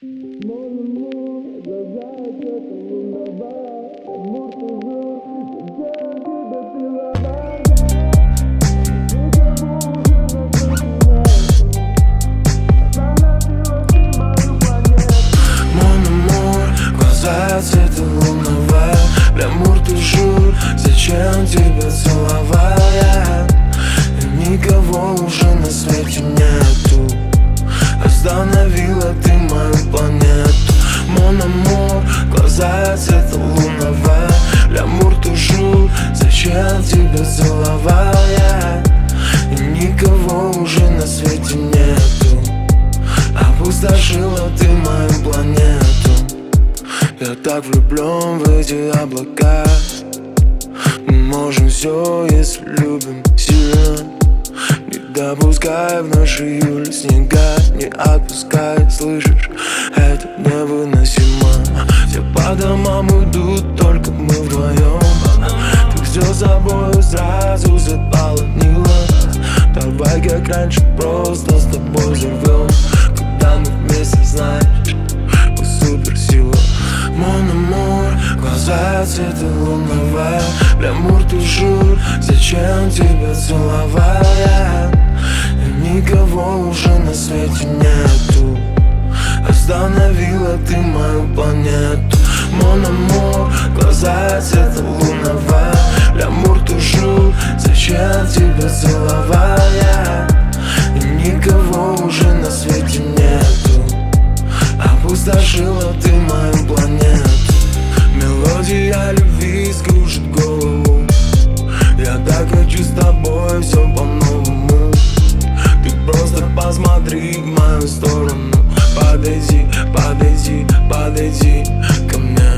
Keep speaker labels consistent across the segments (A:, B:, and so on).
A: Цвета лунного, лямур тужур, зачем тебя целовать? Никого уже на свете нету, остановила ты мою планету. Мон амор, глаза цвета лунного, лямур тужур, зачем тебя целовать? Никого уже на свете нету, опустошила ты мою планету. Я так влюблен в эти облака. Мы можем все, если любим сильно. Не допускай в наши июль снега, не отпускай, слышишь, это невыносимо. Все по домам уйдут, только мы вдвоем. Ты все собой сразу заполонила. Давай как раньше, просто с тобой взорвем. Когда мы вместе, знаешь, мы суперсила. Мон амор, глаза цвета лунного, лямур тужур, зачем тебя целовать? Никого уже на свете нету, остановила ты мою планету. Мон амор, глаза цвета лунного, лямур тужур, зачем тебя целовать? Никого уже на свете нету, опустошила ты мою планету. Мелодия любви скружит голову. Я так хочу с тобой все по-новому. Ты просто посмотри в мою сторону. Подойди, подойди, подойди ко мне.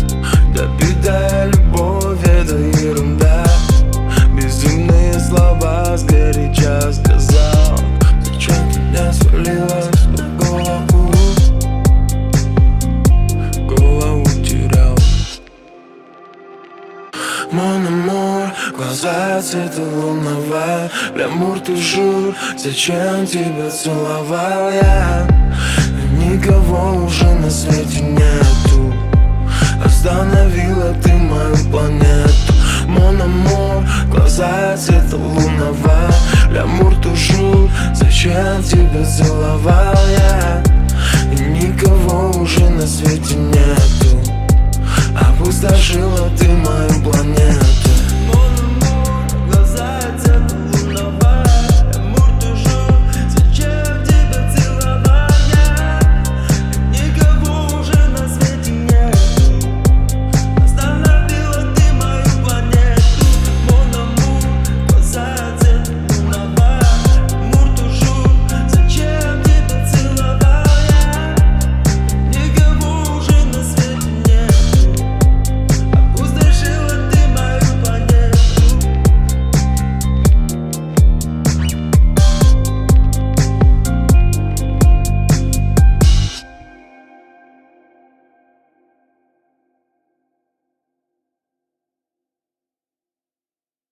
A: Допитая любовь, это ерунда. Безумные слова сгоряча сказал. Зачем ты не свалилась в голову? Мон амор, глаза цвета лунного, лямур тужур, зачем тебя целовал я? Никого уже на свете нету, остановила ты мою планету. Мон амор, глаза цвета лунного, лямур тужур, зачем тебя целовал я? Никого уже на свете нету.